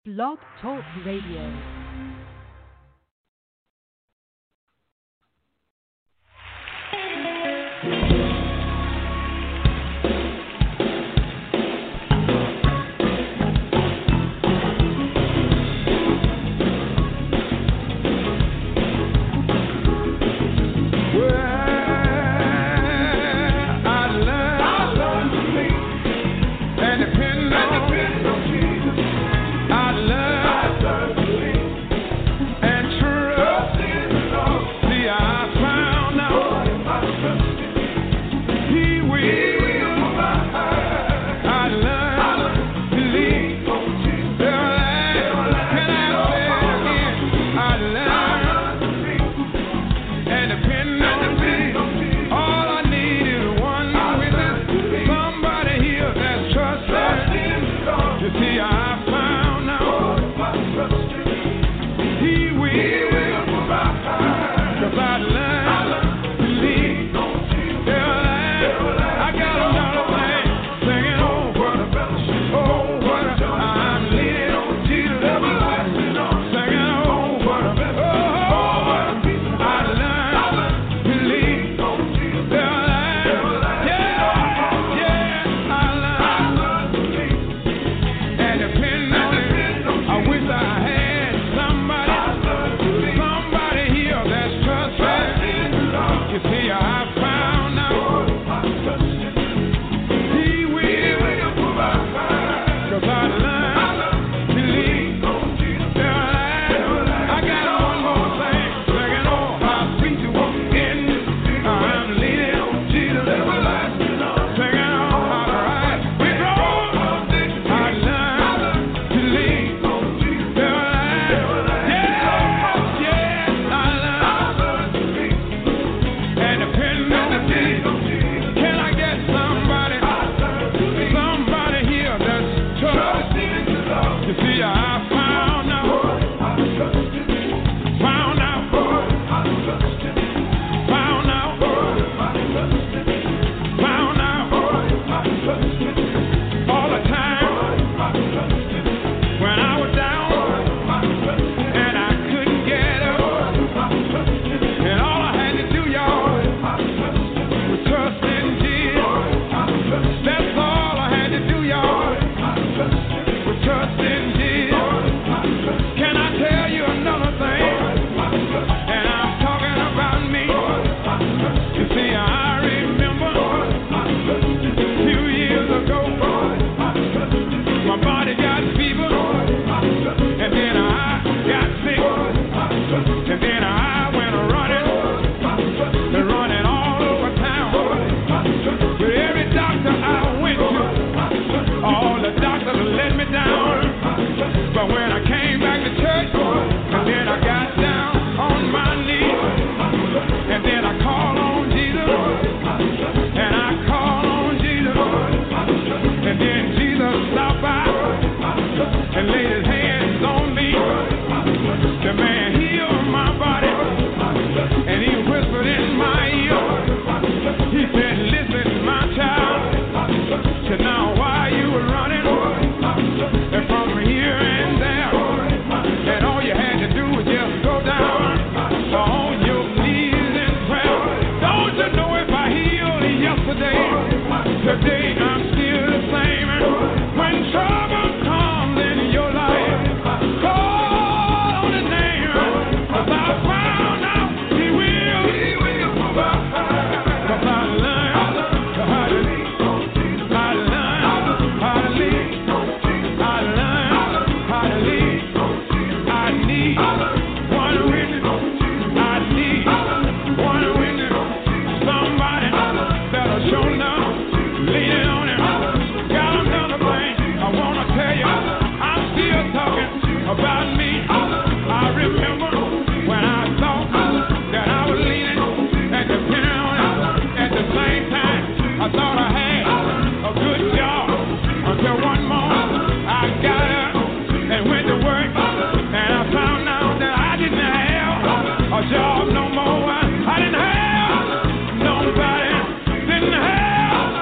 Blog Talk Radio.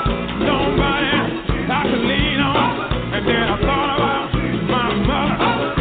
And then I thought about my mother.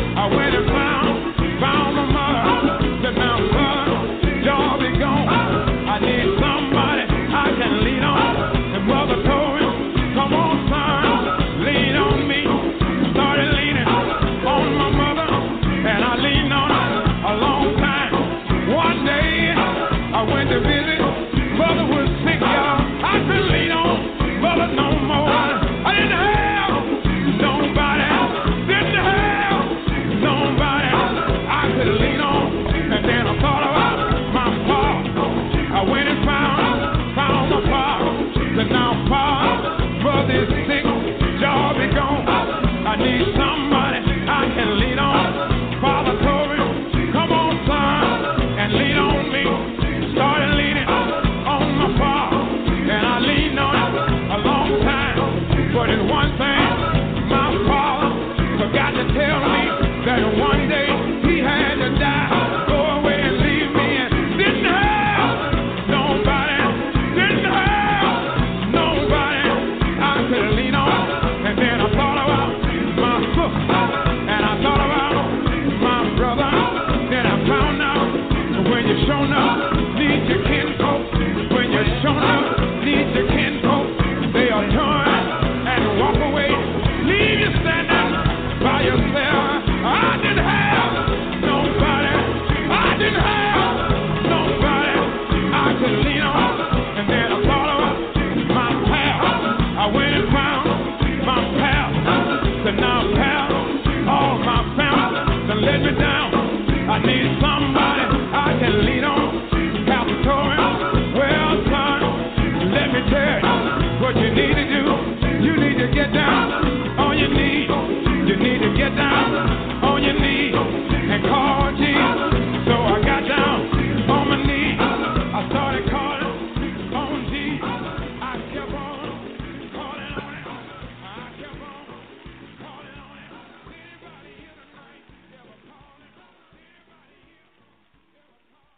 And one day he had to die, go away and leave me, and didn't have nobody, didn't have nobody I could lean on. And then I thought about my sister, and I thought about my brother. Then I found out when you shown up, need your kinfolk. When you shown up, need your kinfolk. They'll turn and walk away, leave you standing by yourself. I didn't have nobody, I didn't have nobody I could lean on. And then I thought about my pal. I went and found my pal. So now pal, all my family done let me down. I need somebody I can lean on. Pastor told me, well son, let me tell you what you need to do. You need to get down on your knees. You need to get down on your knees and call Jesus. So I got down on my knees. I started calling on Jesus. I kept on calling on him. I kept on calling on him. Anybody here tonight ever calling? Anybody here ever calling?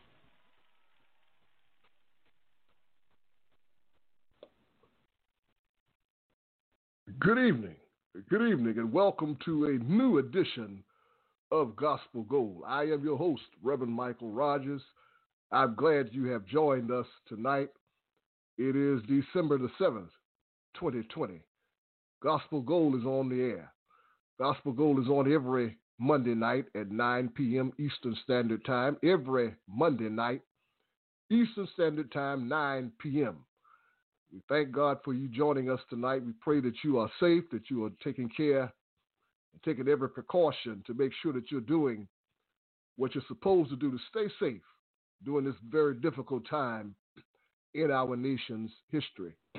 Good evening, and welcome to a new edition of Gospel Gold. I am your host, Reverend Michael Rogers. I'm glad you have joined us tonight. It is December the 7th, 2020. Gospel Gold is on the air. Gospel Gold is on every Monday night at 9 p.m. Eastern Standard Time. Every Monday night, Eastern Standard Time, 9 p.m. We thank God for you joining us tonight. We pray that you are safe, that you are taking care and taking every precaution to make sure that you're doing what you're supposed to do to stay safe during this very difficult time in our nation's history. Of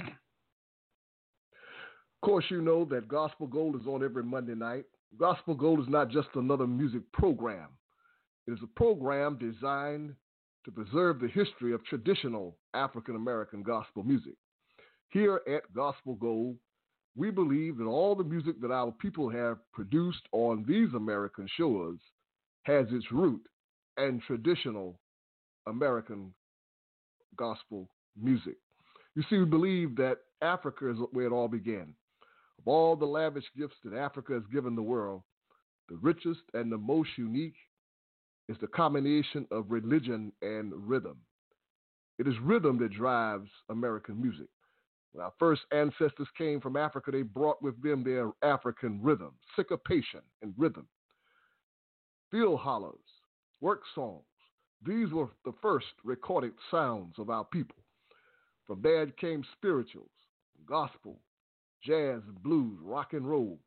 course, you know that Gospel Gold is on every Monday night. Gospel Gold is not just another music program. It is a program designed to preserve the history of traditional African-American gospel music. Here at Gospel Gold, we believe that all the music that our people have produced on these American shores has its root in traditional American gospel music. You see, we believe that Africa is where it all began. Of all the lavish gifts that Africa has given the world, the richest and the most unique is the combination of religion and rhythm. It is rhythm that drives American music. When our first ancestors came from Africa, they brought with them their African rhythm, syncopation and rhythm. Field hollers, work songs, these were the first recorded sounds of our people. From there came spirituals, gospel, jazz, blues, rock and roll.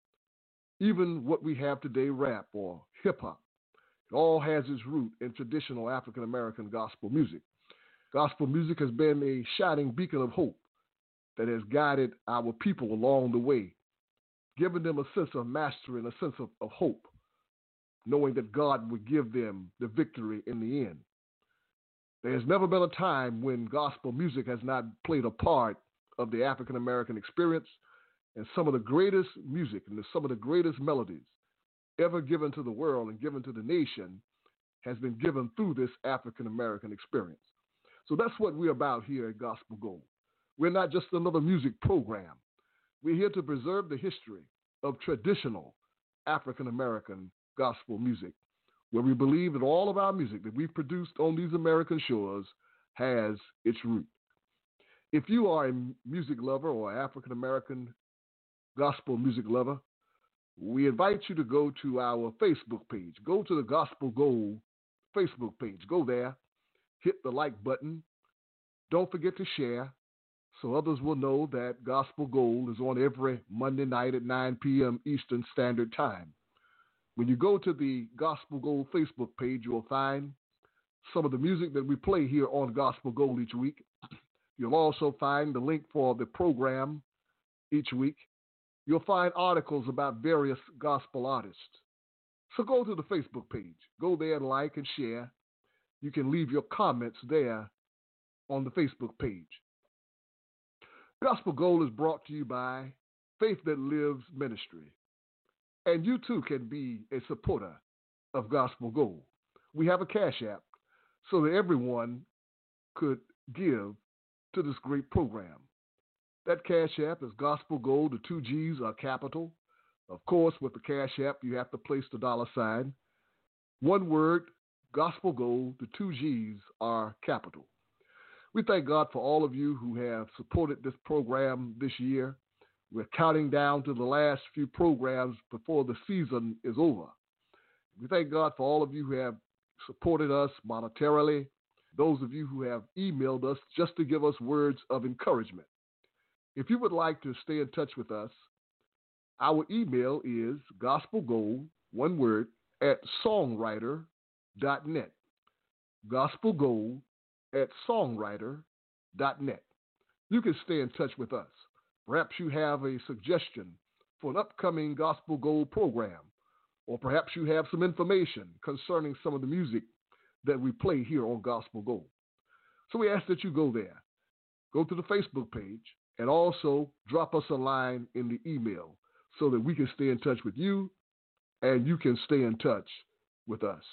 Even what we have today, rap or hip-hop, it all has its root in traditional African-American gospel music. Gospel music has been a shining beacon of hope that has guided our people along the way, giving them a sense of mastery and a sense of hope, knowing that God would give them the victory in the end. There has never been a time when gospel music has not played a part of the African-American experience, and some of the greatest music and some of the greatest melodies ever given to the world and given to the nation has been given through this African-American experience. So that's what we're about here at Gospel Gold. We're not just another music program. We're here to preserve the history of traditional African-American gospel music, where we believe that all of our music that we've produced on these American shores has its root. If you are a music lover or African-American gospel music lover, we invite you to go to our Facebook page. Go to the Gospel Gold Facebook page. Go there, hit the like button. Don't forget to share so others will know that Gospel Gold is on every Monday night at 9 p.m. Eastern Standard Time. When you go to the Gospel Gold Facebook page, you'll find some of the music that we play here on Gospel Gold each week. You'll also find the link for the program each week. You'll find articles about various gospel artists. So go to the Facebook page. Go there and like and share. You can leave your comments there on the Facebook page. Gospel Gold is brought to you by Faith That Lives Ministry. And you too can be a supporter of Gospel Gold. We have a Cash App so that everyone could give to this great program. That Cash App is Gospel Gold. The 2 G's are capital. Of course, with the Cash App, you have to place the $sign. One word, Gospel Gold. The 2 G's are capital. We thank God for all of you who have supported this program this year. We're counting down to the last few programs before the season is over. We thank God for all of you who have supported us monetarily, those of you who have emailed us just to give us words of encouragement. If you would like to stay in touch with us, our email is gospelgold, one word, at songwriter.net. Gospelgold at songwriter.net. You can stay in touch with us. Perhaps you have a suggestion for an upcoming Gospel Gold program, or perhaps you have some information concerning some of the music that we play here on Gospel Gold. So we ask that you go there. Go to the Facebook page and also drop us a line in the email so that we can stay in touch with you and you can stay in touch with us.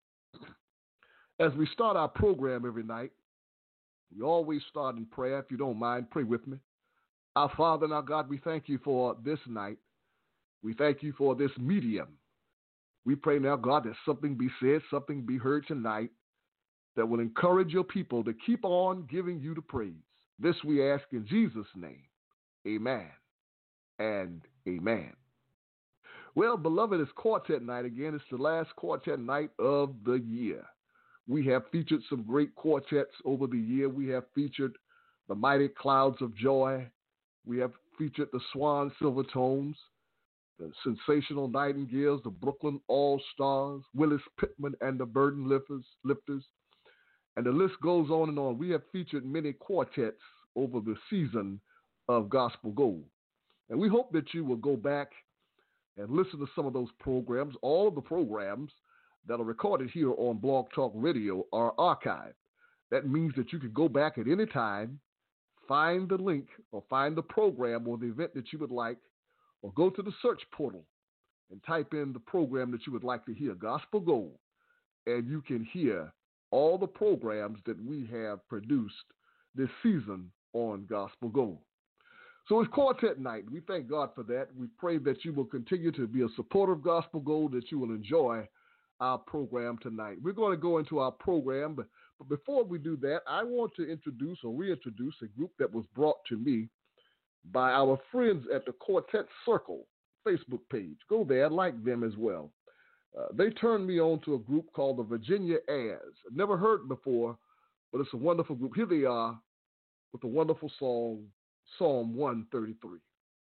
As we start our program every night, we always start in prayer. If you don't mind, pray with me. Our Father and our God, we thank you for this night. We thank you for this medium. We pray now, God, that something be said, something be heard tonight that will encourage your people to keep on giving you the praise. This we ask in Jesus' name. Amen and amen. Well, beloved, it's quartet night again. It's the last quartet night of the year. We have featured some great quartets over the year. We have featured the Mighty Clouds of Joy. We have featured the Swan Silvertones, the Sensational Nightingales, the Brooklyn All-Stars, Willis Pittman and the Burden Lifters, and the list goes on and on. We have featured many quartets over the season of Gospel Gold. And we hope that you will go back and listen to some of those programs. All of the programs that are recorded here on Blog Talk Radio are archived. That means that you can go back at any time, find the link or find the program or the event that you would like, or go to the search portal and type in the program that you would like to hear, Gospel Gold, and you can hear all the programs that we have produced this season on Gospel Gold. So it's quartet night. We thank God for that. We pray that you will continue to be a supporter of Gospel Gold, that you will enjoy our program tonight. We're going to go into our program, but before we do that, I want to introduce or reintroduce a group that was brought to me by our friends at the Quartet Circle Facebook page. Go there, like them as well. They turned me on to a group called the Virginia Airs. I've never heard before, but it's a wonderful group. Here they are with a wonderful song, Psalm 133.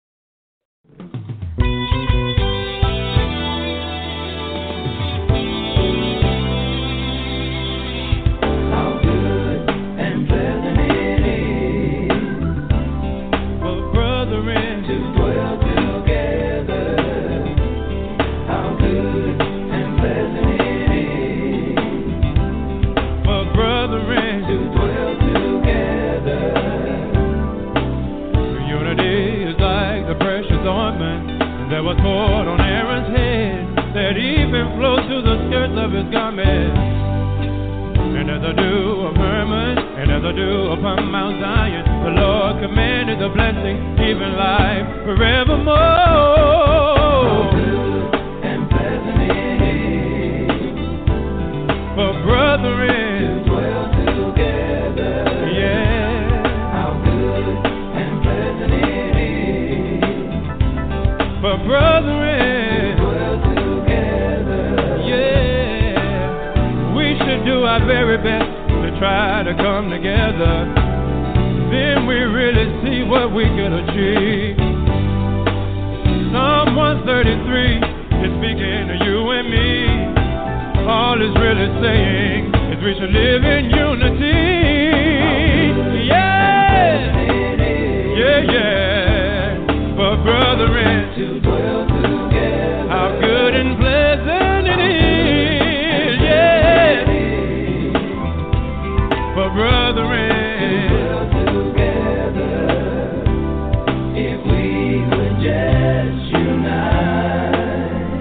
That was poured on Aaron's head, that even flowed to the skirts of his garment. And as the dew of Hermon, and as the dew upon Mount Zion, the Lord commanded the blessing, even life forevermore. How good and pleasant it is for brethren to dwell together. Yeah. How good and pleasant it is for brethren dwell together. Yeah, we should do our very best to try to come together. Then we really see what we could achieve. Psalm 133 is speaking to you and me. All it's really saying is we should live in unity. Yeah, yeah, yeah. For brethren to dwell together. How good and pleasant it is, yeah. For brethren to dwell together. If we would just unite.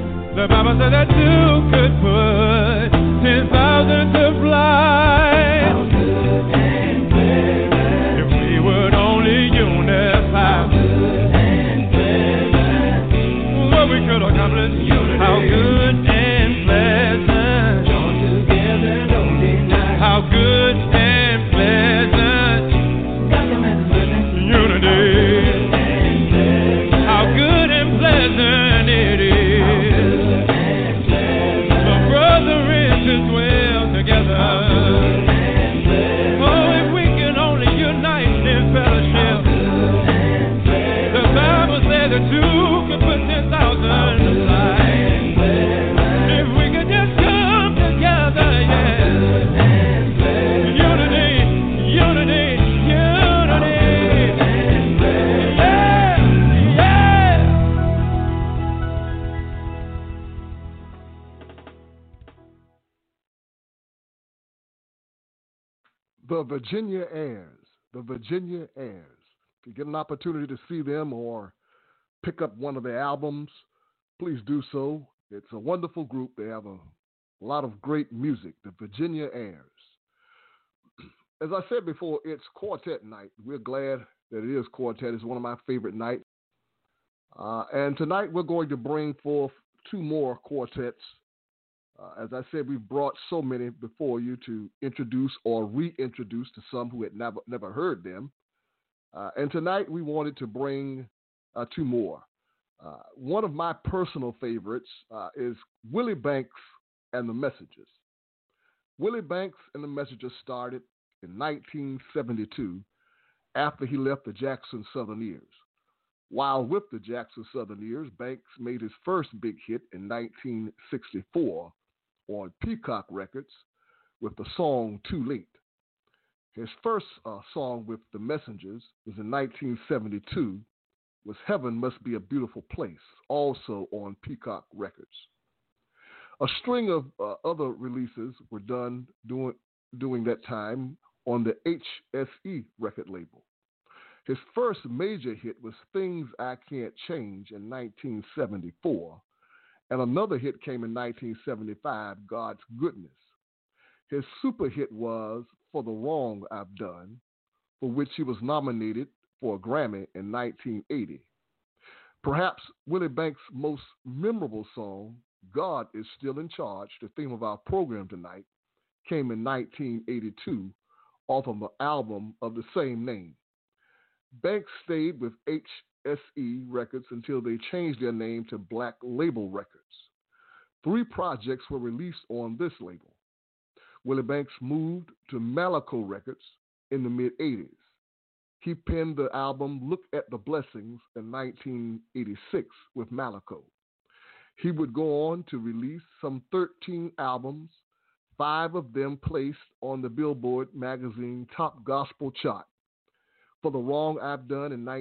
could put 10,000 to flight. How good and pleasant. If we would only unify. How good and pleasant. What we could accomplish. Unity. How good and pleasant. Join together, don't deny. How good and pleasant. Unity. How good and pleasant it is for brethren to dwell together. Oh, if we can only unite in fellowship. The Bible says that two can put 10,000 to flight. If we could just come together, yeah. Unity, unity, unity. Yeah, yeah. The Virginia Airs. The Virginia Airs. If you get an opportunity to see them or pick up one of their albums, please do so. It's a wonderful group. They have a lot of great music. The Virginia Airs. As I said before, it's quartet night. We're glad that it is quartet. It's one of my favorite nights. And tonight we're going to bring forth two more quartets. As I said, we've brought so many before you to introduce or reintroduce to some who had never heard them. And tonight we wanted to bring two more. One of my personal favorites is Willie Banks and the Messengers. Willie Banks and the Messengers started in 1972 after he left the Jackson Southerneers. While with the Jackson Southerneers, Banks made his first big hit in 1964 on Peacock Records with the song Too Late. His first song with the Messengers was in 1972, was Heaven Must Be a Beautiful Place, also on Peacock Records. A string of other releases were done during that time on the HSE record label. His first major hit was Things I Can't Change in 1974, and another hit came in 1975, God's Goodness. His super hit was For the Wrong I've Done, for which he was nominated for a Grammy in 1980. Perhaps Willie Banks' most memorable song, God is Still in Charge, the theme of our program tonight, came in 1982 off of an album of the same name. Banks stayed with HSE Records until they changed their name to Black Label Records. 3 projects were released on this label. Willie Banks moved to Malaco Records in the mid-'80s. He penned the album Look at the Blessings in 1986 with Malaco. He would go on to release some 13 albums, 5 of them placed on the Billboard magazine Top Gospel chart. For the Wrong I've Done in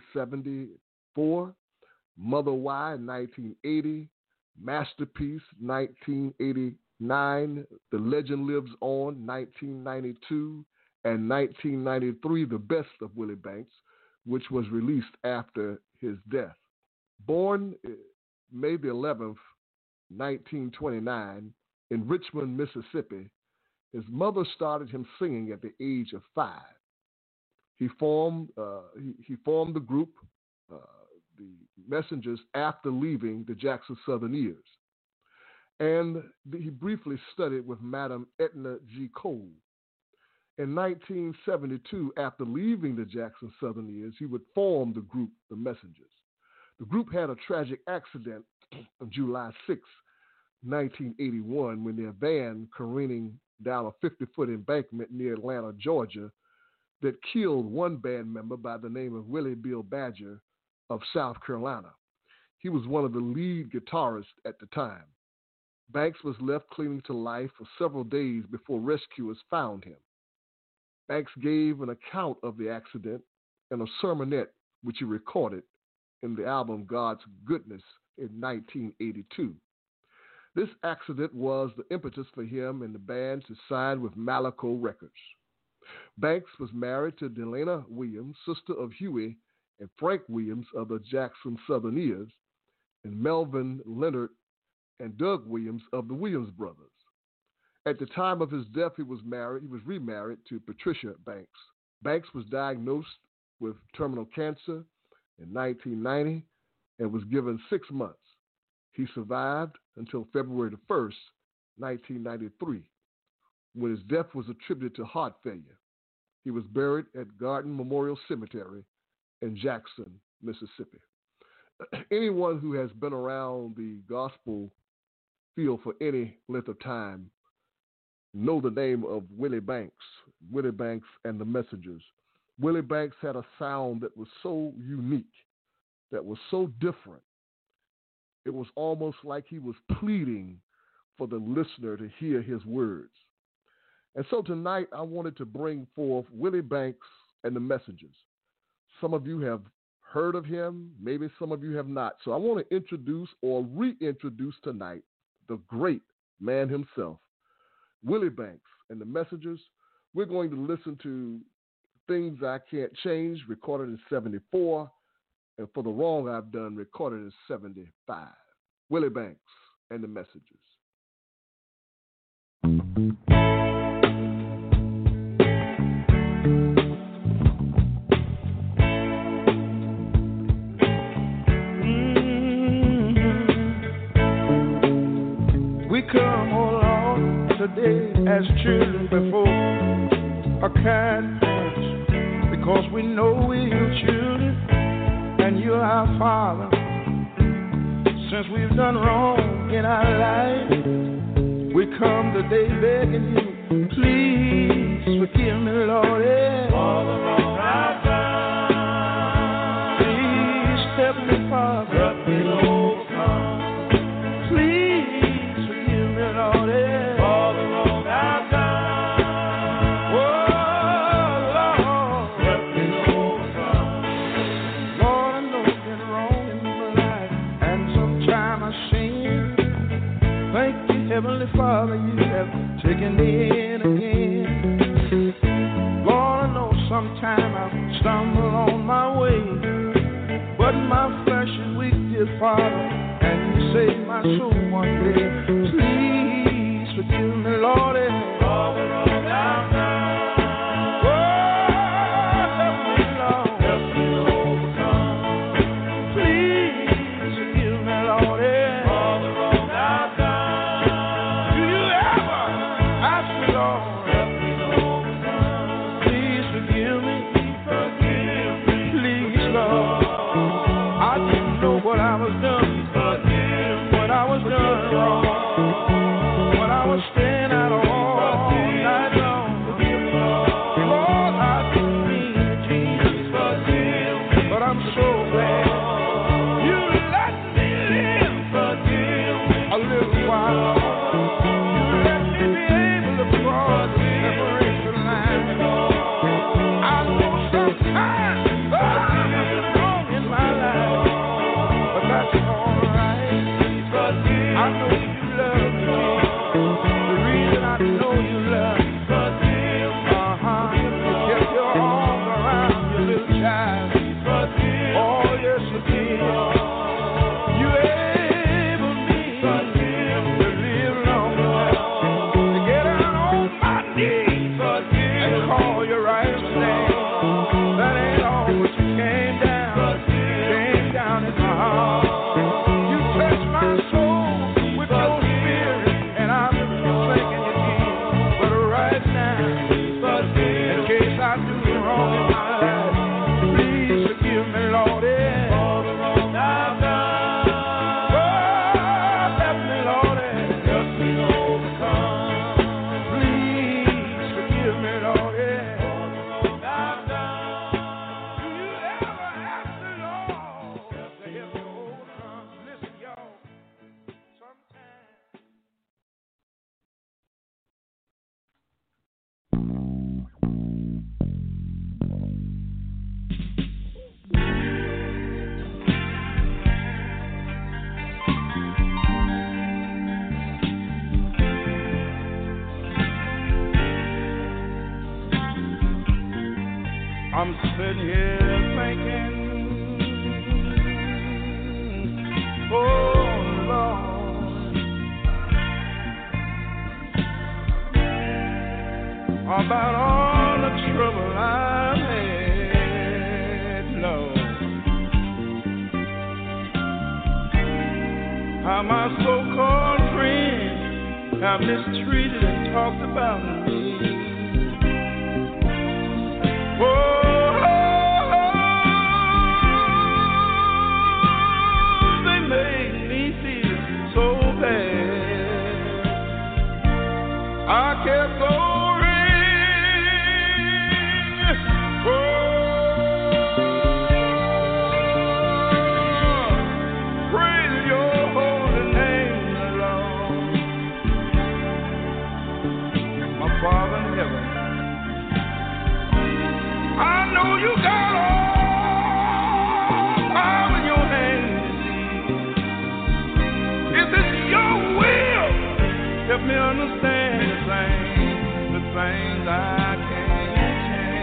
1974, Mother Why in 1980, Masterpiece 1989, The Legend Lives On 1992, and 1993, The Best of Willie Banks, which was released after his death. Born May the 11th, 1929, in Richmond, Mississippi, his mother started him singing at the age of 5. He formed the group, the Messengers, after leaving the Jackson Southerneers. And he briefly studied with Madam Edna G. Cole. In 1972, after leaving the Jackson Southerneers, he would form the group, the Messengers. The group had a tragic accident on July 6, 1981, when their van careening down a 50-foot embankment near Atlanta, Georgia, that killed one band member by the name of Willie Bill Badger of South Carolina. He was one of the lead guitarists at the time. Banks was left clinging to life for several days before rescuers found him. Banks gave an account of the accident in a sermonette which he recorded in the album God's Goodness in 1982. This accident was the impetus for him and the band to sign with Malaco Records. Banks was married to Delana Williams, sister of Huey and Frank Williams of the Jackson Southerneers, and Melvin Leonard and Doug Williams of the Williams Brothers. At the time of his death, he was remarried to Patricia Banks. Banks was diagnosed with terminal cancer in 1990 and was given 6 months. He survived until February the 1st, 1993, when his death was attributed to heart failure. He was buried at Garden Memorial Cemetery in Jackson, Mississippi. Anyone who has been around the gospel field for any length of time know the name of Willie Banks and the Messengers. Willie Banks had a sound that was so unique, that was so different. It was almost like he was pleading for the listener to hear his words. And so tonight I wanted to bring forth Willie Banks and the Messengers. Some of you have heard of him, maybe some of you have not. So I want to introduce or reintroduce tonight the great man himself, Willie Banks and the Messengers. We're going to listen to Things I Can't Change, recorded in 74, and For the Wrong I've Done, recorded in 75. Willie Banks and the Messengers. We come, oh Lord, today as children before our kind parents, because we know we're your children and you're our Father. Since we've done wrong in our life, we come today begging you, please forgive me, Lord, all the wrong I've done. Please help me, Father, help me overcome. Please forgive me, Lord, all the wrong I've done. Oh, Lord, help me overcome. Lord, I know I've been wrong in my life, and sometime I sin. Thank you, Heavenly Father, you have taken me in again. Lord, I know sometime I stumble on my way, but my flesh is weak, dear Father, and you saved my soul one day. Please forgive me, Lord, all the wrong I've done. Oh, help me, Lord, help me overcome. Please forgive me, Lord, all the wrong I've done. Do you ever ask me, Lord, help me overcome? Please forgive me, please, Lord. I didn't know what I was doing, what I was doing wrong, what I was staying out all night long. Lord, I didn't mean it, Jesus, but I'm so glad you let me live a little while. You let me be able to cross the separation line. I know sometimes I've been wrong in my life, but that's all right. I know you love me. The reason I know you love me, you kept your arms around your little child. Oh, yes, you did. You enabled me to live about all the trouble I've had, Lord. How my so-called friends have mistreated and talked about me. They made me feel so bad. I kept going. Praise your holy name, Lord. My Father in heaven, I know you got all power in your hands. If it's your will, help me understand the things I can't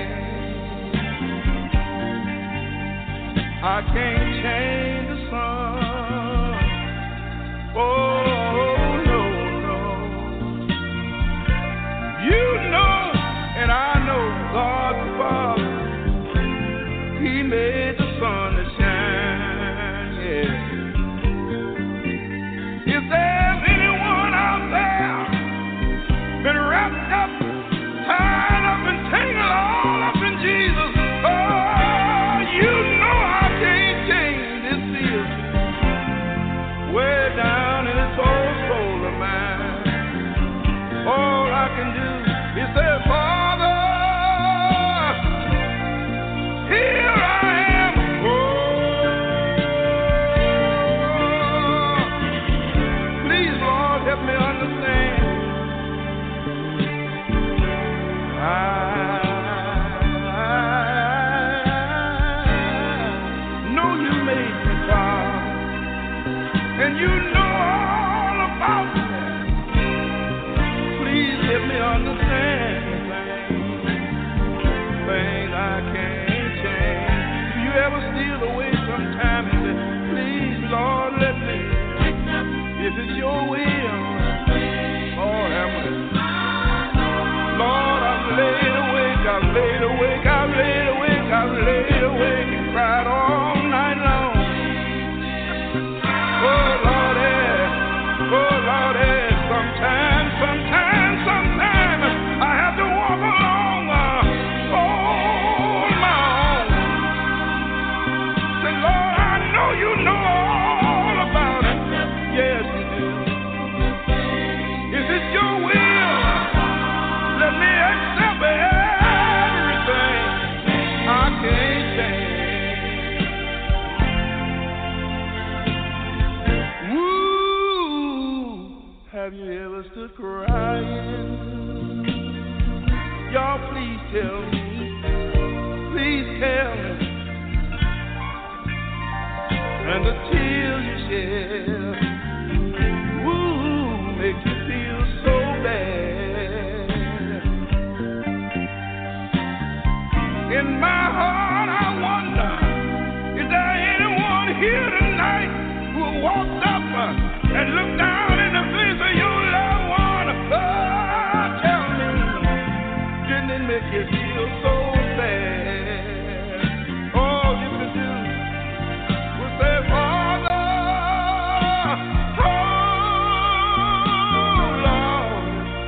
change. I can't change the sun. Oh, no, no. You know, and I know God the Father, He made the sun to shine, yeah. If there's anyone out there been wrapped up, tied up, and tangled all up in Jesus, oh, you know I can't change this feeling way down in this old soul of mine. All I can do is say, Father, here I am. Oh, please, Lord, help me understand. I know you made me, Father, and you know all about me. Please help me understand things I can't change. Do you ever steal away sometime and say, please, Lord, let me, if it's your will, Lord, have mercy. Lord, I've laid awake, I've laid awake, I've laid awake, I've laid awake and cried all night long. Oh, Lord, sometimes I have to walk along on my own. Say, Lord, I know you know all about it. Yes, you do. Is it your will? Let me accept everything I can't change. Woo! Have you ever stood crying? Y'all, please tell me. Please tell me. And the tears you shed, woo, make you feel so bad. In my heart, I wonder, is there anyone here tonight who walked up and looked down in the face of your loved one? Oh, tell me, didn't it make you feel so bad? All you could do was say, Father, oh, Lord,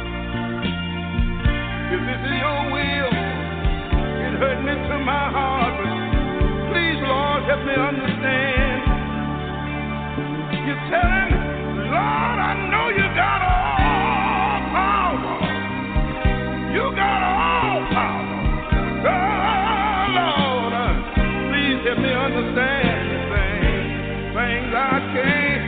if this is your will, it hurt me to my heart, but please, Lord, help me understand. You tell him, Lord, I know you got all power. You got all power. Oh, Lord, please help me understand the things I can't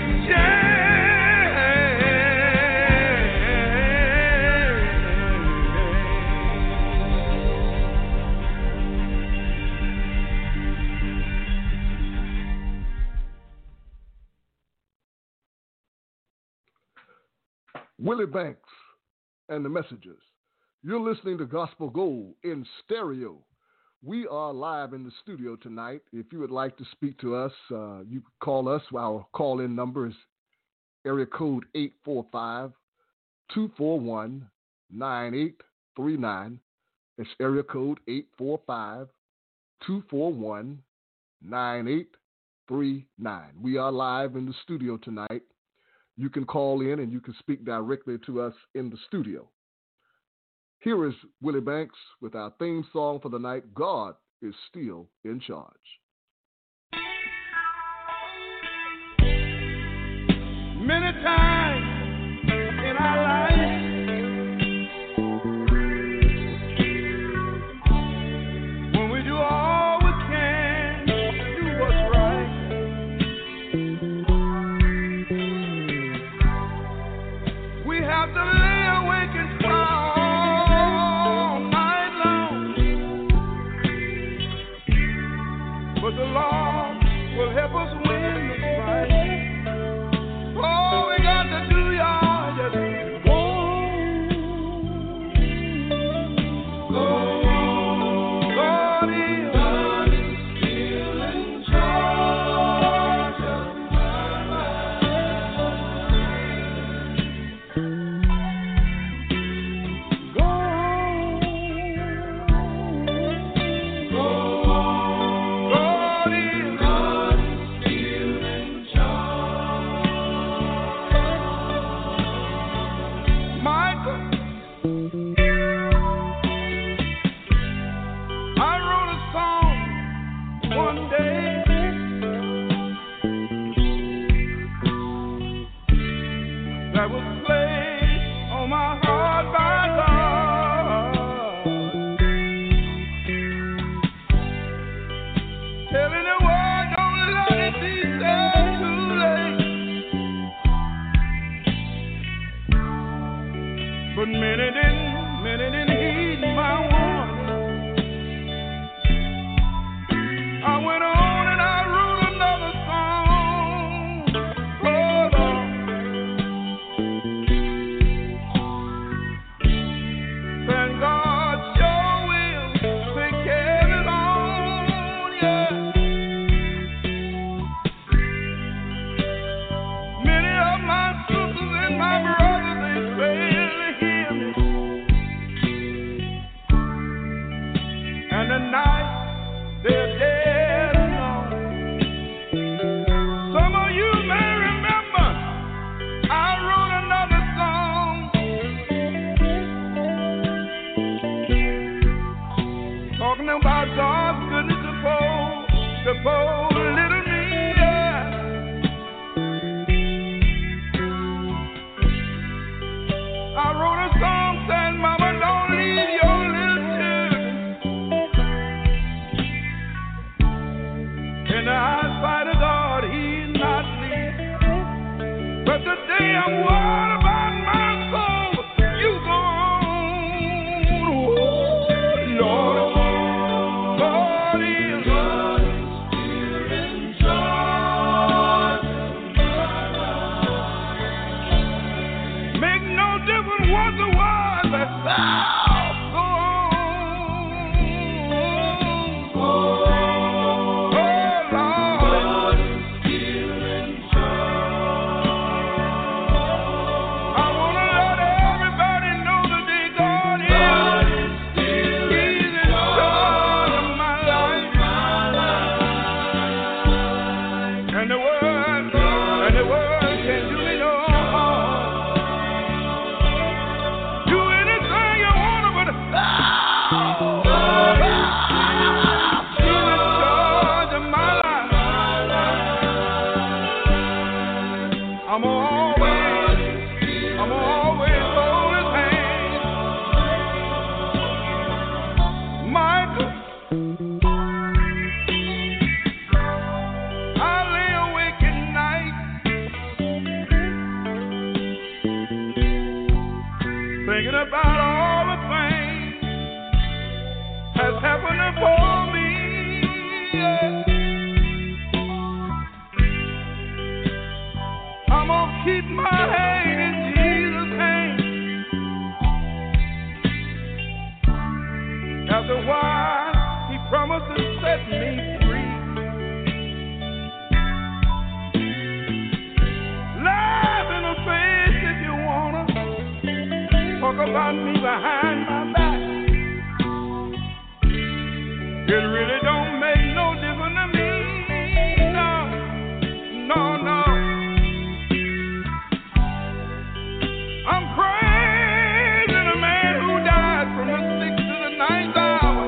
Willie Banks and the Messengers. You're listening to Gospel Gold in stereo. We are live in the studio tonight. If you would like to speak to us, you can call us. Our call-in number is area code 845-241-98 9839. It's area code 845-241-9839. We are live in the studio tonight. You can call in and you can speak directly to us in the studio. Here is Willie Banks with our theme song for the night, God is Still in Charge. Many times in our life, when we do all we can to do what's right, we have to lay awake and cry all night long. But the Lord will help us win the fight. All we got to do, y'all, just go. God is still in charge of my life. God is still in charge. Michael, I wrote a song one day that was played on my heart by God, telling the world don't let it be said too late. But many didn't heed my warning. I went on and I wrote another song. Oh Lord, and God sure will take care of it all, yeah. Many of my sisters and my brothers, they fail to hear me. And tonight they're dead alone. Some of you may remember I wrote another song talking about God's goodness to poor little me, yeah. I wrote a song saying, Mama, don't leave your little children. In the eyesight of God, He's not leaving. But today I'm worried about my soul. You go on, oh, Lord. God is still in charge of my life. Make no difference what the word that thou go on. Oh, Lord. God is still in charge. I want to let everybody know today God is still in charge of my life. And the world can't do me no harm. Do anything you want, but God is still in charge of my life. I'm always hold His hand. Michael, I lay awake at night thinking about all the things that's happened for me. Yeah. I'm gonna keep my hand in Jesus' hand. After a while, He promised to set me free. Laugh in the face if you wanna, talk about me behind my back. It really don't make no difference to me. No, no, no. I'm praising a man who died from the 6th to the 9th hour.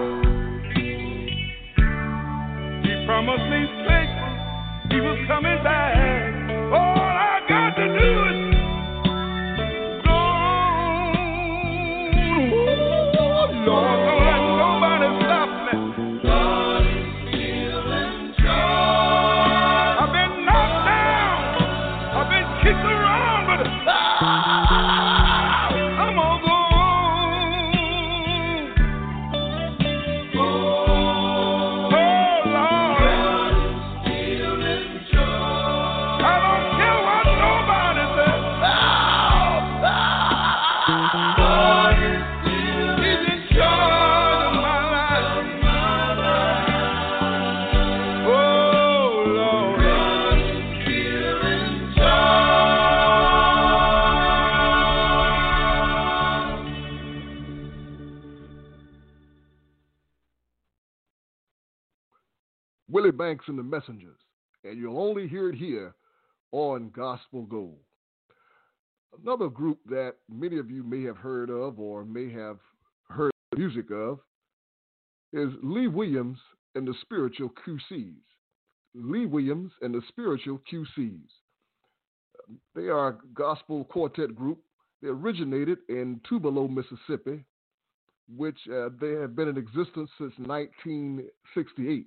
He promised me faithful, he was coming back. All I got to do is Lord, don't let nobody stop me. God is still in charge. I've been knocked down, I've been kicked around, but I'm gonna go on. Oh, Lord, God is still in charge. I don't care what nobody says. God is Willie Banks and the Messengers, and you'll only hear it here on Gospel Gold. Another group that many of you may have heard of or may have heard the music of is Lee Williams and the Spiritual QCs. Lee Williams and the Spiritual QCs. They are a gospel quartet group. They originated in Tupelo, Mississippi, which they have been in existence since 1968.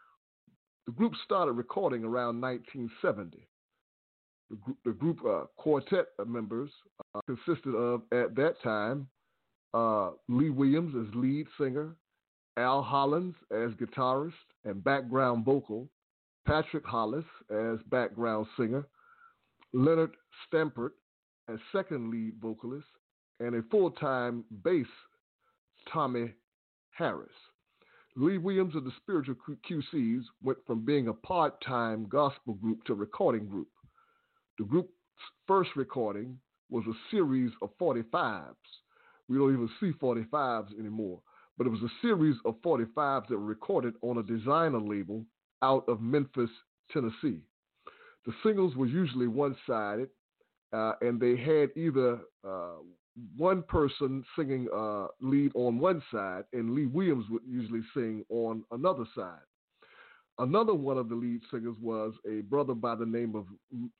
The group started recording around 1970. The group quartet members consisted of, at that time, Lee Williams as lead singer, Al Hollins as guitarist and background vocal, Patrick Hollis as background singer, Leonard Stampert as second lead vocalist, and a full-time bass, Tommy Harris. Lee Williams of the Spiritual QCs went from being a part-time gospel group to recording group. The group's first recording was a series of 45s. We don't even see 45s anymore, but it was a series of 45s that were recorded on a designer label out of Memphis, Tennessee. The singles were usually one-sided, and they had either one person singing lead on one side, and Lee Williams would usually sing on another side. Another one of the lead singers was a brother by the name of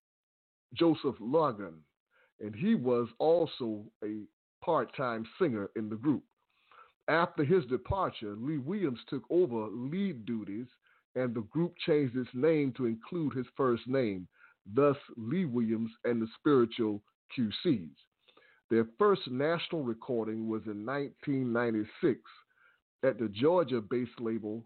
Joseph Logan, and he was also a part-time singer in the group. After his departure, Lee Williams took over lead duties, and the group changed its name to include his first name, thus Lee Williams and the Spiritual QCs. Their first national recording was in 1996 at the Georgia-based label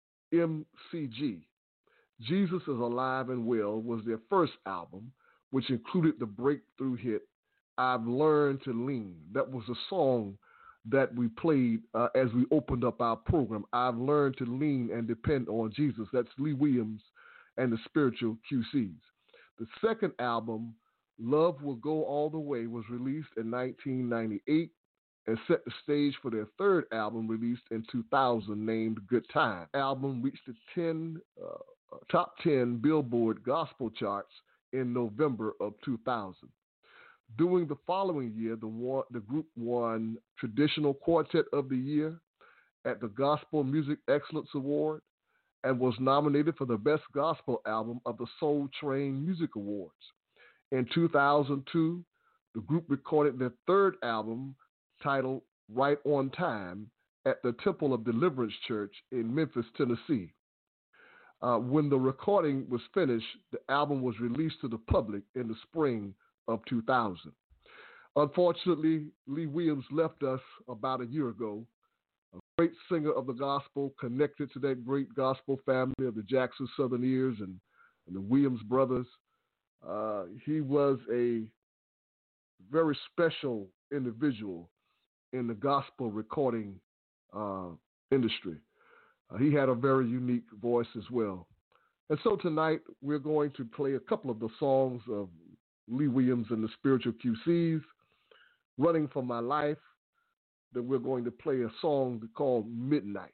MCG. Jesus is Alive and Well was their first album, which included the breakthrough hit, I've Learned to Lean. That was a song that we played as we opened up our program. I've learned to lean and depend on Jesus. That's Lee Williams and the Spiritual QCs. The second album, Love Will Go All the Way, was released in 1998 and set the stage for their third album released in 2000 named Good Time. The album reached the top 10 Billboard gospel charts in November of 2000. During the following year, the group won Traditional Quartet of the Year at the Gospel Music Excellence Award and was nominated for the Best Gospel Album of the Soul Train Music Awards. In 2002, the group recorded their third album titled Right on Time at the Temple of Deliverance Church in Memphis, Tennessee. When the recording was finished, the album was released to the public in the spring of 2000. Unfortunately, Lee Williams left us about a year ago. A great singer of the gospel, connected to that great gospel family of the Jackson Southerneers and the Williams brothers. He was a very special individual in the gospel recording industry. He had a very unique voice as well. And so tonight we're going to play a couple of the songs of Lee Williams and the Spiritual QCs. Running for My Life, that we're going to play a song called Midnight.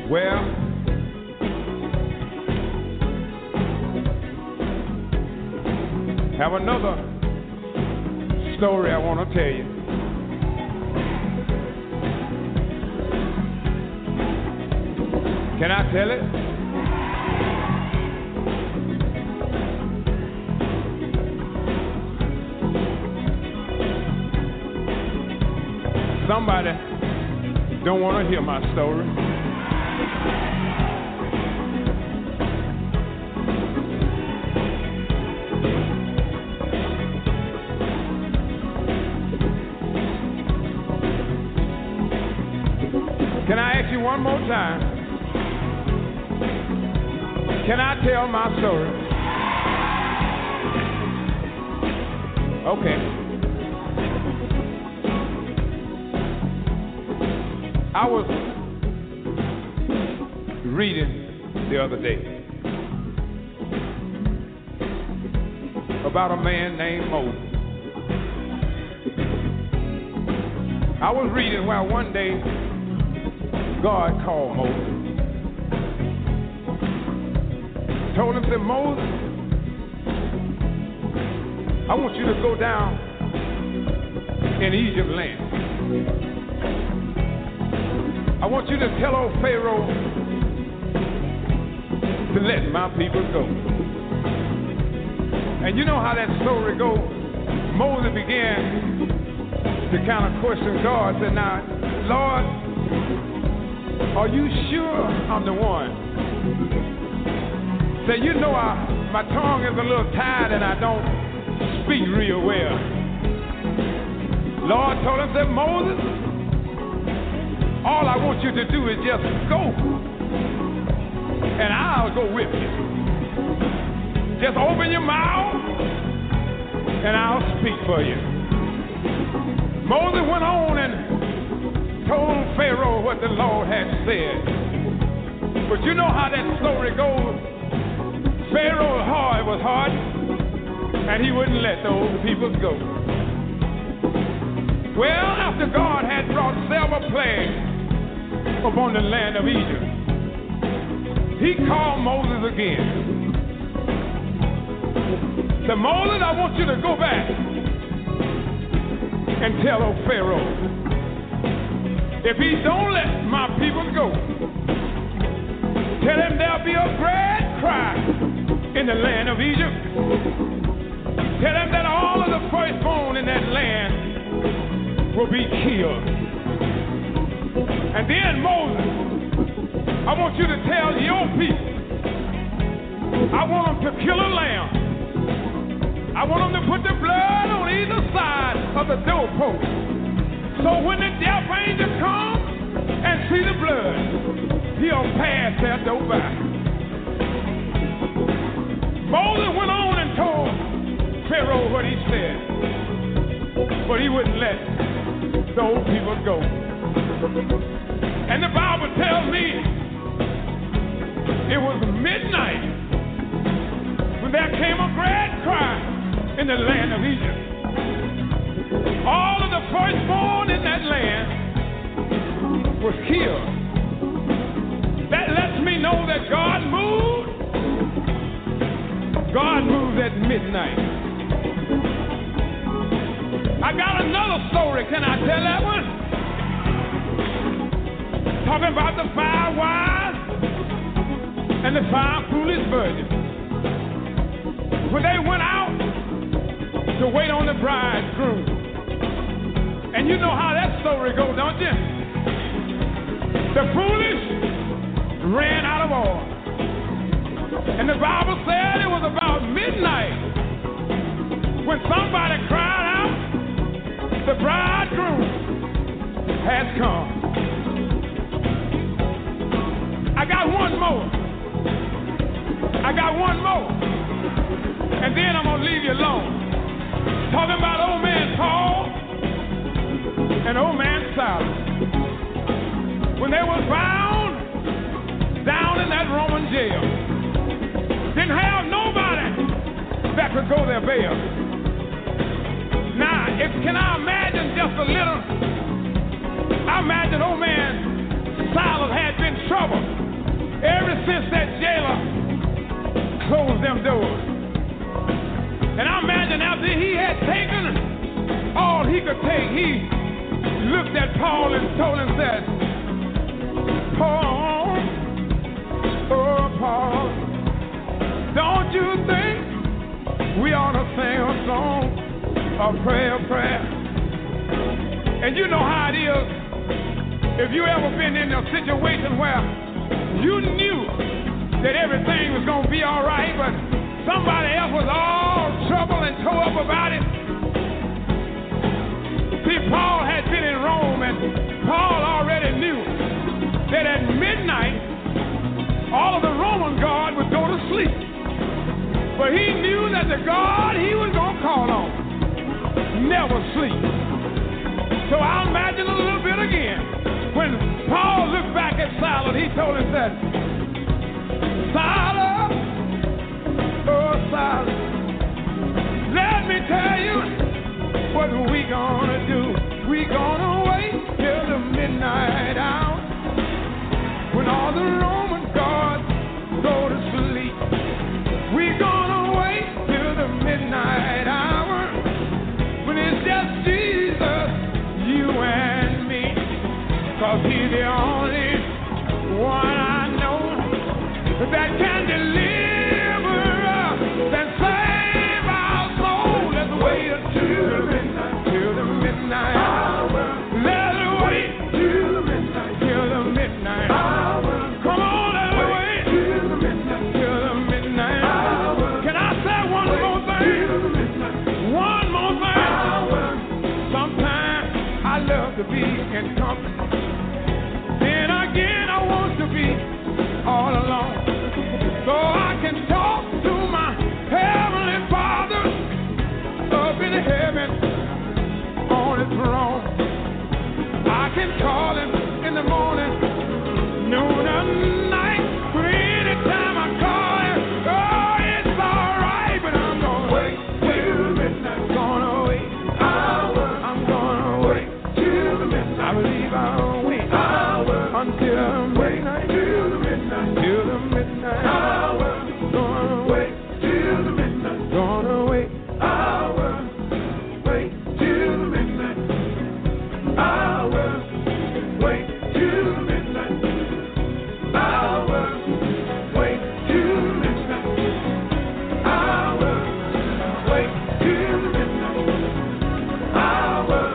Well, have another story I want to tell you. Can I tell it? Somebody don't want to hear my story. Can I ask you one more time? Can I tell my story? Okay. I was reading the other day about a man named Moses. I was reading where one day God called Moses. Told him, said, Moses, I want you to go down in Egypt land. I want you to tell old Pharaoh to let my people go. And you know how that story goes. Moses began to kind of question God. Said, now, Lord, are you sure I'm the one? Said, you know my tongue is a little tired and I don't speak real well. Lord told him, said, Moses, all I want you to do is just go, and I'll go with you. Just open your mouth, and I'll speak for you. Moses went on and told Pharaoh what the Lord had said. But you know how that story goes. Pharaoh's heart was hard, and he wouldn't let those people go. Well, after God had brought several plagues upon the land of Egypt, he called Moses again. Said, Moses, I want you to go back and tell old Pharaoh, if he don't let my people go, tell him there'll be a great cry in the land of Egypt. Tell him that all of the firstborn in that land will be killed. And then Moses, I want you to tell your people, I want them to kill a lamb. I want them to put the blood on either side of the doorpost. So when the death angel comes and see the blood, he'll pass that door by. Moses went on and told Pharaoh what he said, but he wouldn't let those people go. And the Bible tells me it was midnight when there came a great cry in the land of Egypt. All of the firstborn in that land was killed. That lets me know that God moved. God moved at midnight. I got another story. Can I tell that one? Talking about the 5 wise and the 5 foolish virgins. When they went out to wait on the bridegroom. And you know how that story goes, don't you? The foolish ran out of oil. And the Bible said it was about midnight when somebody cried out, the bridegroom has come. I got one more. And then I'm going to leave you alone. Talking about old man Paul and old man Silas. When they was bound down in that Roman jail, didn't have nobody that could go their bail. Now, can I imagine just a little? I imagine old man Silas had been troubled since that jailer closed them doors. And I imagine after he had taken all he could take, he looked at Paul and told him, said, Paul, oh Paul, don't you think we ought to sing a song, a prayer. And you know how it is. If you ever been in a situation where you knew that everything was going to be all right, but somebody else was all trouble and tore up about it. See, Paul had been in Rome, and Paul already knew that at midnight, all of the Roman guard would go to sleep. But he knew that the God he was going to call on never sleep. So I'll imagine a little bit again. When Paul looked back at Silas, he told him that, Silas, oh Silas, let me tell you what we gonna do. We gonna wait till the midnight hour when all the Roman guards go to sleep. We gonna wait till the midnight hour when it's just Jesus, you and me, 'cause he's the only one I know that can deliver us and save our soul. Let's wait till the midnight hour. Let's wait till the midnight hour. Come on, let's wait till the midnight hour. Can I say one more thing? One more thing. Sometimes I love to be in company. Then again, I want to be all alone, so I can talk to my heavenly Father up in heaven on his throne. I can call him in the morning, noon and night, but anytime I call him, oh, it's all right, but I'm gonna wait till midnight. Gonna wait, I'm gonna wait till the midnight. I believe I'll wait until midnight, till the midnight hour. Gonna wait till the midnight. Gonna wait hour. Wait till the midnight hour. Wait till the midnight hour. Wait till the midnight hour. Wait till the midnight hour.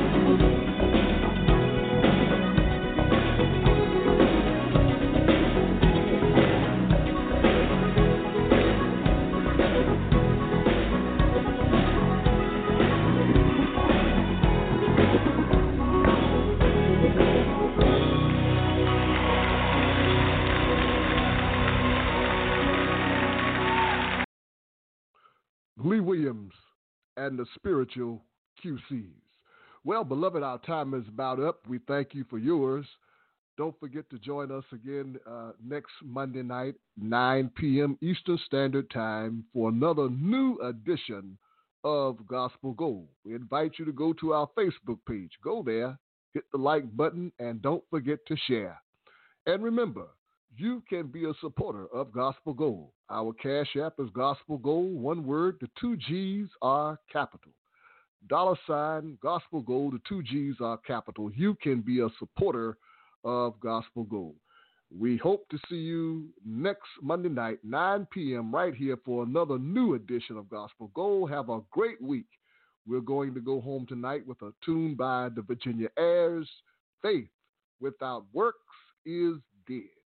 Lee Williams and the Spiritual QCs. Well, beloved, our time is about up. We thank you for yours. Don't forget to join us again next Monday night, 9 p.m. Eastern Standard Time, for another new edition of Gospel Gold. We invite you to go to our Facebook page. Go there, hit the like button, and don't forget to share. And remember, you can be a supporter of Gospel Gold. Our Cash App is Gospel Gold, one word. The 2 G's are capital. $ Gospel Gold, the 2 G's are capital. You can be a supporter of Gospel Gold. We hope to see you next Monday night, 9 p.m. right here for another new edition of Gospel Gold. Have a great week. We're going to go home tonight with a tune by the Virginia Airs, Faith Without Works is Dead.